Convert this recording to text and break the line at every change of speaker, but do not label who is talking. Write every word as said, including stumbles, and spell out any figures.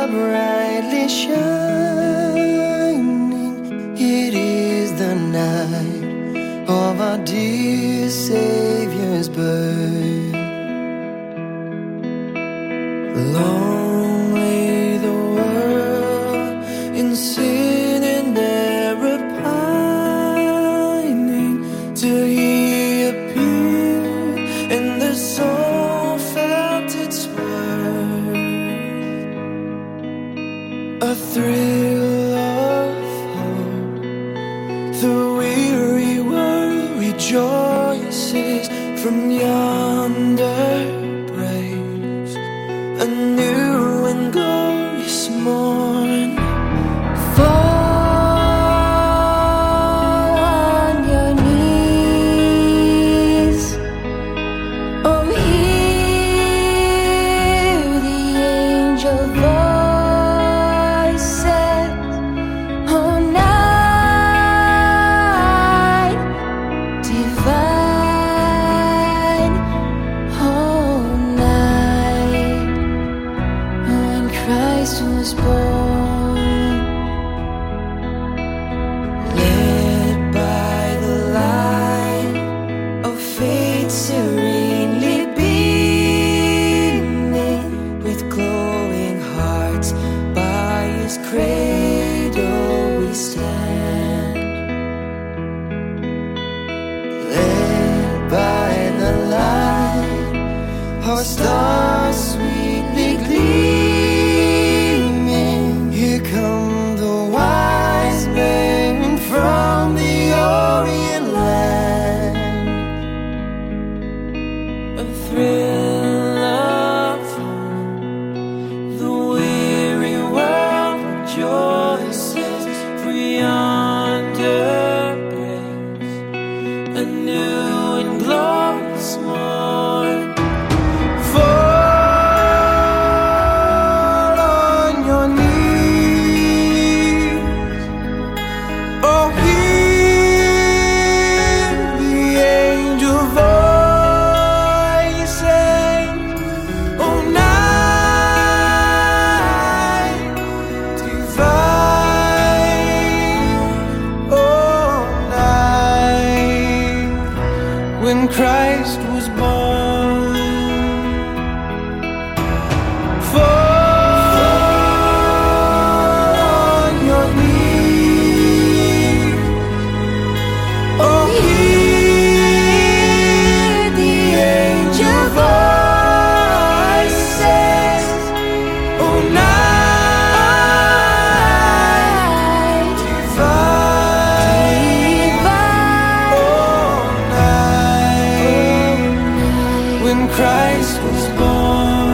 brightly shining. It is the night of our dear Savior's birth. Long lay the world in sin and error pining, till He appeared and the soul felt its worth. A thrill of hope, the weary world rejoices from yonder breaks a new and glorious morn.
Fall on your knees, oh, hear the angel voices. Oh, night divine, oh, night when Christ was born.
Led by the light of faith serenely beaming, with glowing hearts by His cradle we stand. Led by the light, our stars sweetly gleaming, here come the wise men from the Orient land. A thrill of hope, the weary world rejoices, for yonder breaks a new and glorious morn. Fall on your knees, oh, hear the angel voices. Oh, night divine, oh, night when Christ was born. Fall on your knees, oh, hear the angel voices. Oh, night divine, oh, night when Christ was born.